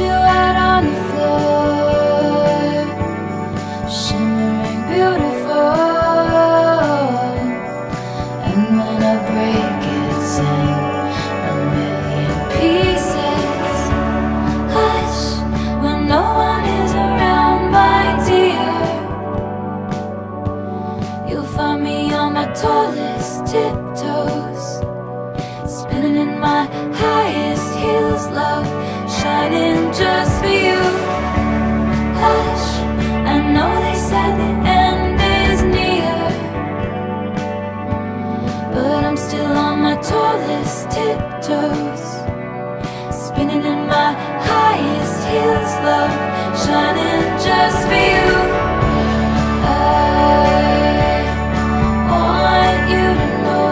you out on the floor, shimmering beautiful. And when I break, it's in a million pieces. Hush, when no one is around, my dear. You'll find me on my tallest tiptoes, spinning in my highest heels, love, shining just for you. Hush, I know they said the end is near, but I'm still on my tallest tiptoes, spinning in my highest heels, love, shining just for you. I want you to know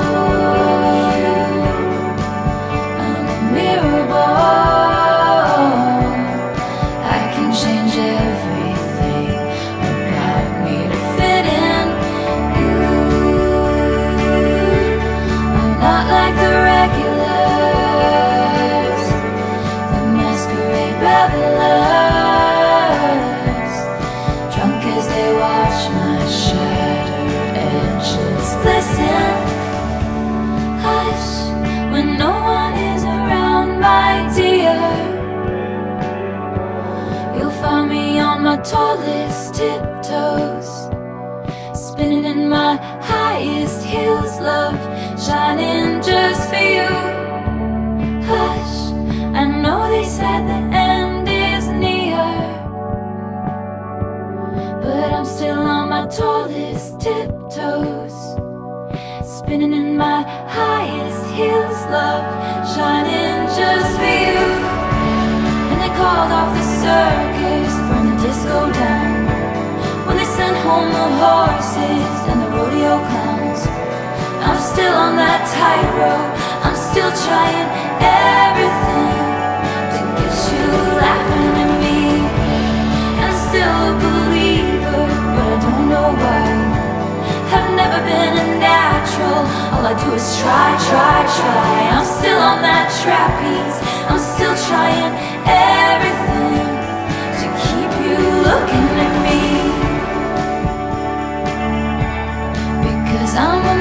I'm a mirror ball. I can change everything about me to fit in you. I'm not like the regulars, the masquerade revelers, drunk as they watch my shattered edges glisten. Hush, when no one is around, my dear. You'll find me on my tallest tiptoes, spinning in my highest heels, love, shining just for you. Hush, I know they said the end is near, but I'm still on my tallest tiptoes, spinning in my highest heels, love, shining just for you. And they called off the circus, burned the disco down, when they sent home the horses and the rodeo clowns. I'm still on that tightrope, I'm still trying everything to get you laughing at me. And I'm still a believer, but I don't know why. I've never been a natural, all I do is try. I'm still on that trapeze, I'm still trying everything to keep you looking at me, because I'm a